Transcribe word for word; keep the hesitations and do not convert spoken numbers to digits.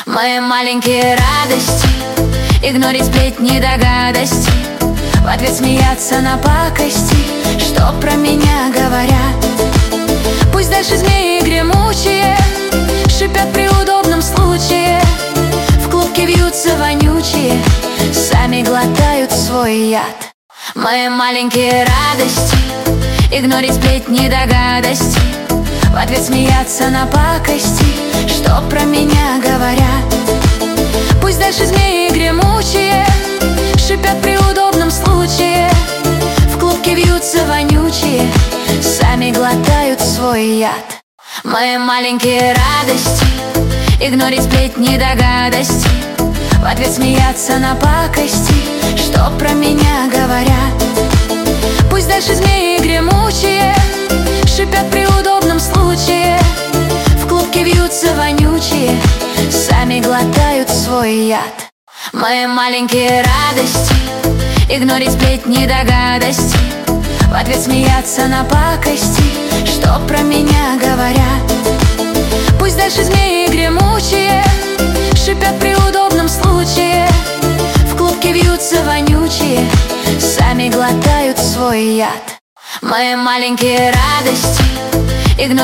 Мои маленькие радости, игнорить сплетни до гадости, в ответ смеяться на пакости, что про меня говорят. Пусть дальше змеи гремучие шипят при удобном случае, в клубке вьются вонючие, сами глотают свой яд. Мои маленькие радости, игнорить сплетни до гадости, в ответ смеяться на пакости, что про меня говорят. Пусть дальше змеи гремучие шипят при удобном случае, в клубке вьются вонючие, сами глотают свой яд. Мои маленькие радости, игнорить сплетни до гадости, в ответ смеяться на пакости, что про меня говорят. Пусть дальше змеи гремучие шипят при удобном случае, в клубке вьются вонючие, сами глотают свой яд. Мои маленькие радости, игнорить сплетни до гадости, в ответ смеяться на пакости, что про меня говорят. Пусть дальше змеи гремучие шипят при удобном случае, в клубке вьются вонючие, сами глотают свой яд. Мои маленькие радости, игнорить